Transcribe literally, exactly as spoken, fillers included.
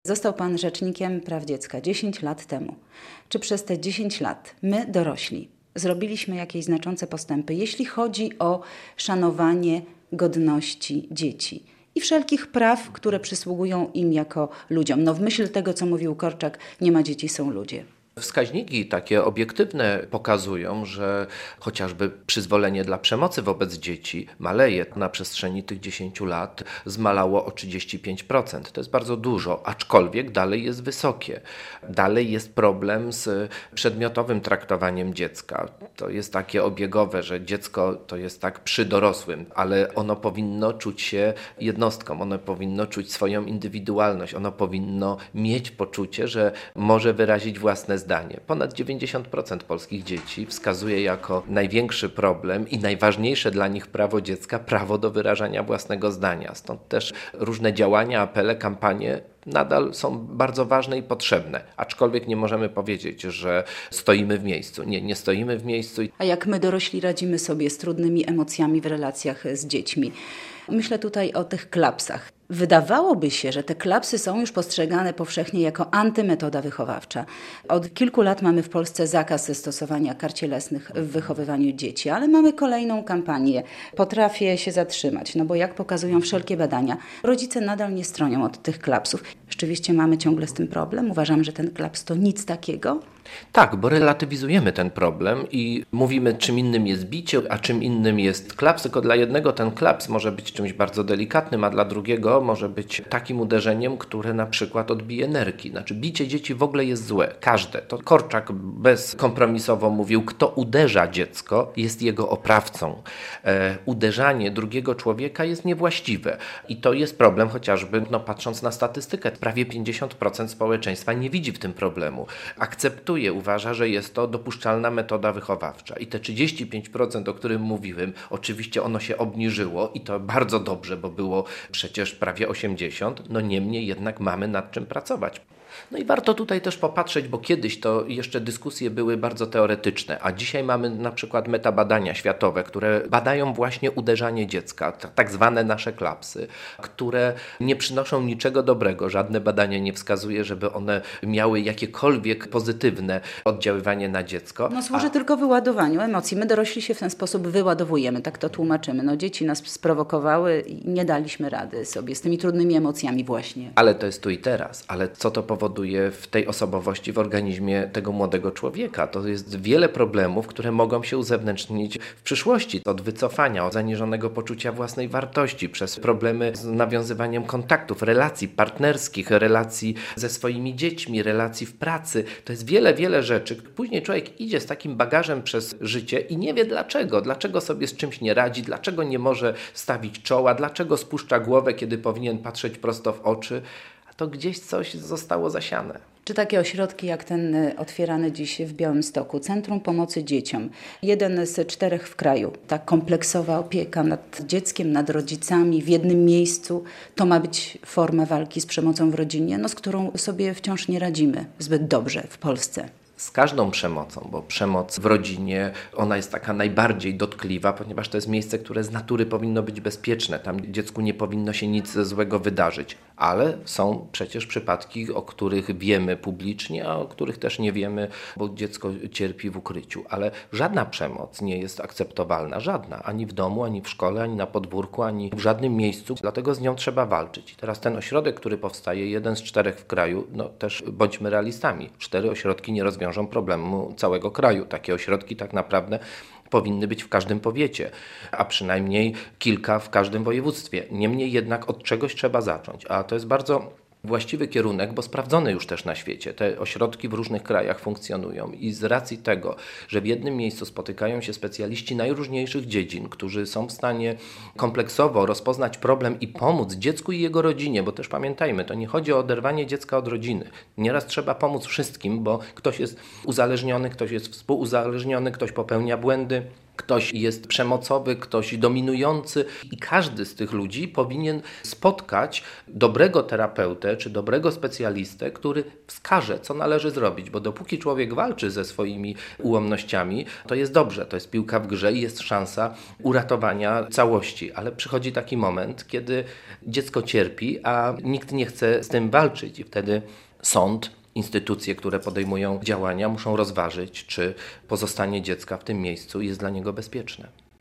Został Pan Rzecznikiem Praw Dziecka dziesięć lat temu. Czy przez te dziesięć lat my, dorośli, zrobiliśmy jakieś znaczące postępy, jeśli chodzi o szanowanie godności dzieci i wszelkich praw, które przysługują im jako ludziom? No w myśl tego, co mówił Korczak, nie ma dzieci, są ludzie. Wskaźniki takie obiektywne pokazują, że chociażby przyzwolenie dla przemocy wobec dzieci maleje. Na przestrzeni tych dziesięciu lat zmalało o trzydzieści pięć procent. To jest bardzo dużo, aczkolwiek dalej jest wysokie. Dalej jest problem z przedmiotowym traktowaniem dziecka. To jest takie obiegowe, że dziecko to jest tak przy dorosłym, ale ono powinno czuć się jednostką, ono powinno czuć swoją indywidualność, ono powinno mieć poczucie, że może wyrazić własne zdanie. Ponad dziewięćdziesiąt procent polskich dzieci wskazuje jako największy problem i najważniejsze dla nich prawo dziecka, prawo do wyrażania własnego zdania. Stąd też różne działania, apele, kampanie nadal są bardzo ważne i potrzebne. Aczkolwiek nie możemy powiedzieć, że stoimy w miejscu. Nie, nie stoimy w miejscu. A jak my dorośli radzimy sobie z trudnymi emocjami w relacjach z dziećmi? Myślę tutaj o tych klapsach. Wydawałoby się, że te klapsy są już postrzegane powszechnie jako antymetoda wychowawcza. Od kilku lat mamy w Polsce zakaz stosowania kar cielesnych w wychowywaniu dzieci, ale mamy kolejną kampanię. Potrafię się zatrzymać, no bo jak pokazują wszelkie badania, rodzice nadal nie stronią od tych klapsów. Rzeczywiście mamy ciągle z tym problem. Uważam, że ten klaps to nic takiego. Tak, bo relatywizujemy ten problem i mówimy, czym innym jest bicie, a czym innym jest klaps. Tylko dla jednego ten klaps może być czymś bardzo delikatnym, a dla drugiego może być takim uderzeniem, które na przykład odbije nerki. Znaczy bicie dzieci w ogóle jest złe. Każde. To Korczak bezkompromisowo mówił, kto uderza dziecko, jest jego oprawcą. E, uderzanie drugiego człowieka jest niewłaściwe. I to jest problem chociażby, no, patrząc na statystykę. Prawie pięćdziesiąt procent społeczeństwa nie widzi w tym problemu. Akceptuje, uważa, że jest to dopuszczalna metoda wychowawcza. I te trzydzieści pięć procent, o którym mówiłem, oczywiście ono się obniżyło i to bardzo dobrze, bo było przecież prawie osiemdziesiąt procent, no niemniej jednak mamy nad czym pracować. No i warto tutaj też popatrzeć, bo kiedyś to jeszcze dyskusje były bardzo teoretyczne, a dzisiaj mamy na przykład metabadania światowe, które badają właśnie uderzanie dziecka, tak zwane nasze klapsy, które nie przynoszą niczego dobrego. Żadne badanie nie wskazuje, żeby one miały jakiekolwiek pozytywne oddziaływanie na dziecko. No służy a... tylko wyładowaniu emocji. My dorośli się w ten sposób wyładowujemy, tak to tłumaczymy. No dzieci nas sprowokowały i nie daliśmy rady sobie z tymi trudnymi emocjami właśnie. Ale to jest tu i teraz. Ale co to powoduje w tej osobowości, w organizmie tego młodego człowieka? To jest wiele problemów, które mogą się uzewnętrznić w przyszłości. Od wycofania, od zaniżonego poczucia własnej wartości, przez problemy z nawiązywaniem kontaktów, relacji partnerskich, relacji ze swoimi dziećmi, relacji w pracy. To jest wiele, wiele rzeczy. Później człowiek idzie z takim bagażem przez życie i nie wie dlaczego. Dlaczego sobie z czymś nie radzi, dlaczego nie może stawić czoła, dlaczego spuszcza głowę, kiedy powinien patrzeć prosto w oczy. To gdzieś coś zostało zasiane. Czy takie ośrodki jak ten otwierany dziś w Białymstoku, Centrum Pomocy Dzieciom, jeden z czterech w kraju, ta kompleksowa opieka nad dzieckiem, nad rodzicami w jednym miejscu, to ma być forma walki z przemocą w rodzinie, no, z którą sobie wciąż nie radzimy zbyt dobrze w Polsce. Z każdą przemocą, bo przemoc w rodzinie, ona jest taka najbardziej dotkliwa, ponieważ to jest miejsce, które z natury powinno być bezpieczne. Tam dziecku nie powinno się nic złego wydarzyć. Ale są przecież przypadki, o których wiemy publicznie, a o których też nie wiemy, bo dziecko cierpi w ukryciu. Ale żadna przemoc nie jest akceptowalna. Żadna. Ani w domu, ani w szkole, ani na podwórku, ani w żadnym miejscu. Dlatego z nią trzeba walczyć. I teraz ten ośrodek, który powstaje, jeden z czterech w kraju, no też bądźmy realistami. Cztery ośrodki nie rozwiążą problemu całego kraju. Takie ośrodki tak naprawdę powinny być w każdym powiecie, a przynajmniej kilka w każdym województwie. Niemniej jednak od czegoś trzeba zacząć, a to jest bardzo właściwy kierunek, bo sprawdzony już też na świecie. Te ośrodki w różnych krajach funkcjonują i z racji tego, że w jednym miejscu spotykają się specjaliści najróżniejszych dziedzin, którzy są w stanie kompleksowo rozpoznać problem i pomóc dziecku i jego rodzinie, bo też pamiętajmy, to nie chodzi o oderwanie dziecka od rodziny. Nieraz trzeba pomóc wszystkim, bo ktoś jest uzależniony, ktoś jest współuzależniony, ktoś popełnia błędy, ktoś jest przemocowy, ktoś dominujący i każdy z tych ludzi powinien spotkać dobrego terapeutę czy dobrego specjalistę, który wskaże, co należy zrobić, bo dopóki człowiek walczy ze swoimi ułomnościami, to jest dobrze, to jest piłka w grze i jest szansa uratowania całości, ale przychodzi taki moment, kiedy dziecko cierpi, a nikt nie chce z tym walczyć i wtedy sąd, instytucje, które podejmują działania, muszą rozważyć, czy pozostanie dziecka w tym miejscu jest dla niego bezpieczne.